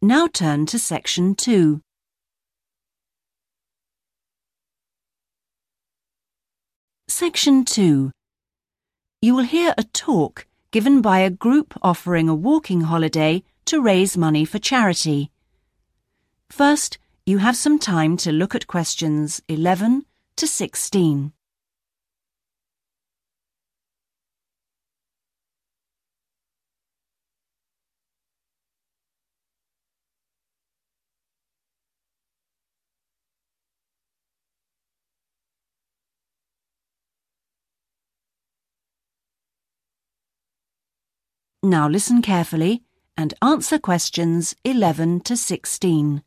Now turn to Section 2. Section 2. You will hear a talk given by a group offering a walking holiday to raise money for charity. First, you have some time to look at questions 11 to 16. Now listen carefully and answer questions 11 to 16.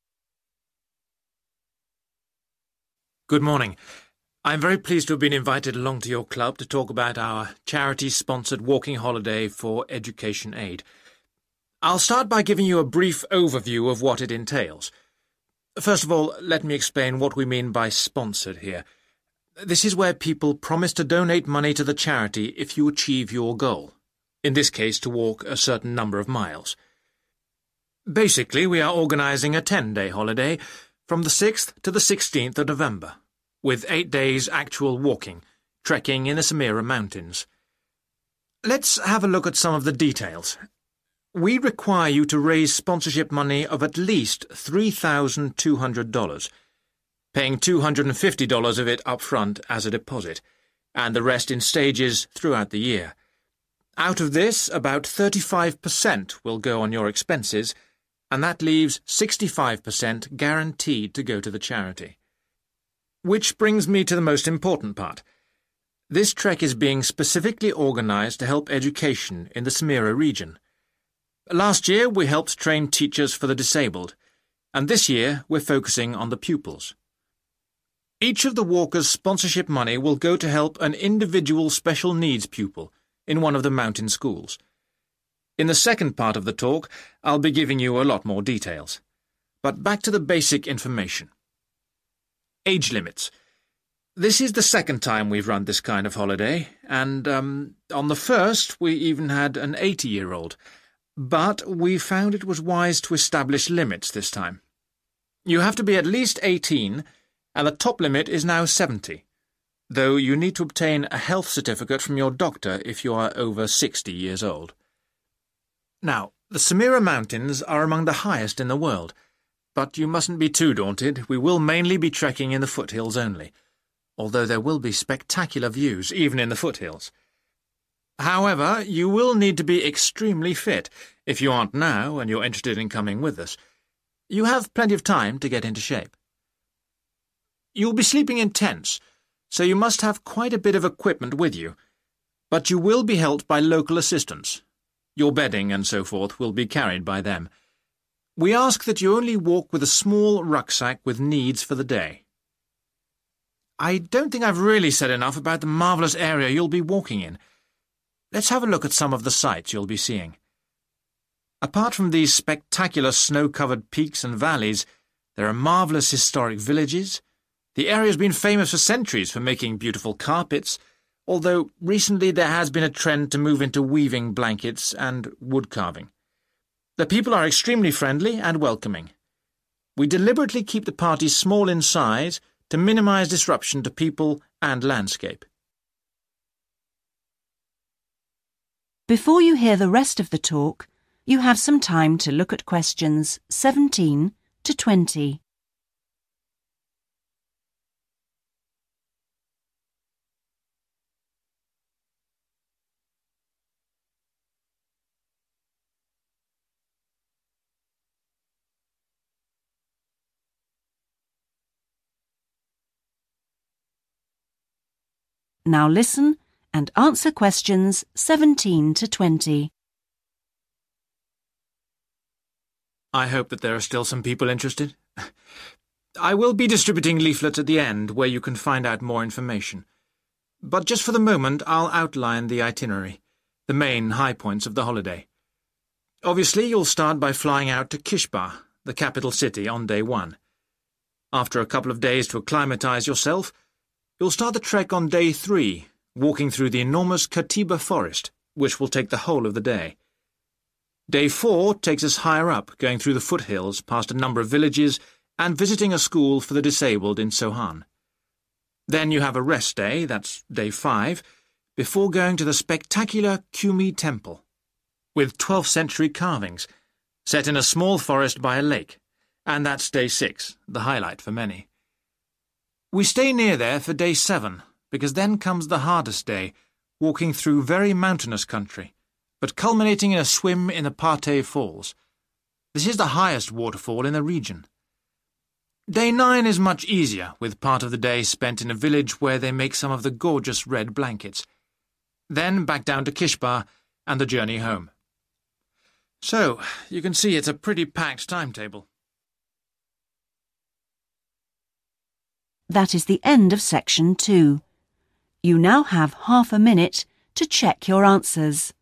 Good morning. I'm very pleased to have been invited along to your club to talk about our charity-sponsored walking holiday for education aid. I'll start by giving you a brief overview of what it entails. First of all, let me explain what we mean by sponsored here. This is where people promise to donate money to the charity if you achieve your goal. In this case, to walk a certain number of miles. Basically, we are organising a 10-day holiday from the 6th to the 16th of November, with 8 days actual walking, trekking in the Samira Mountains. Let's have a look at some of the details. We require you to raise sponsorship money of at least $3,200, paying $250 of it up front as a deposit, and the rest in stages throughout the year. Out of this, about 35% will go on your expenses, and that leaves 65% guaranteed to go to the charity. Which brings me to the most important part. This trek is being specifically organised to help education in the Samira region. Last year we helped train teachers for the disabled, and this year we're focusing on the pupils. Each of the walkers' sponsorship money will go to help an individual special needs pupil in one of the mountain schools. In the second part of the talk, I'll be giving you a lot more details. But back to the basic information. Age limits. This is the second time we've run this kind of holiday, and on the first we even had an 80-year-old. But we found it was wise to establish limits this time. You have to be at least 18, and the top limit is now 70. Though you need to obtain a health certificate from your doctor if you are over 60 years old. Now, the Samira Mountains are among the highest in the world, but you mustn't be too daunted. We will mainly be trekking in the foothills only, although there will be spectacular views even in the foothills. However, you will need to be extremely fit if you aren't now and you're interested in coming with us. You have plenty of time to get into shape. You'll be sleeping in tents, so you must have quite a bit of equipment with you, but you will be helped by local assistants. Your bedding and so forth will be carried by them. We ask that you only walk with a small rucksack with needs for the day. I don't think I've really said enough about the marvellous area you'll be walking in. Let's have a look at some of the sights you'll be seeing. Apart from these spectacular snow-covered peaks and valleys, there are marvellous historic villages. The area's been famous for centuries for making beautiful carpets, although recently there has been a trend to move into weaving blankets and wood carving. The people are extremely friendly and welcoming. We deliberately keep the party small in size to minimise disruption to people and landscape. Before you hear the rest of the talk, you have some time to look at questions 17 to 20. Now listen and answer questions 17 to 20. I hope that there are still some people interested. I will be distributing leaflets at the end where you can find out more information. But just for the moment, I'll outline the itinerary, the main high points of the holiday. Obviously, you'll start by flying out to Kishba, the capital city, on day 1. After a couple of days to acclimatise yourself, you'll start the trek on day 3, walking through the enormous Katiba forest, which will take the whole of the day. Day 4 takes us higher up, going through the foothills, past a number of villages, and visiting a school for the disabled in Sohan. Then you have a rest day, that's Day 5, before going to the spectacular Kumi Temple, with 12th century carvings, set in a small forest by a lake, and that's Day 6, the highlight for many. We stay near there for Day 7, because then comes the hardest day, walking through very mountainous country, but culminating in a swim in the Pate Falls. This is the highest waterfall in the region. Day 9 is much easier, with part of the day spent in a village where they make some of the gorgeous red blankets. Then back down to Kishbar and the journey home. So, you can see it's a pretty packed timetable. That is the end of section 2. You now have half a minute to check your answers.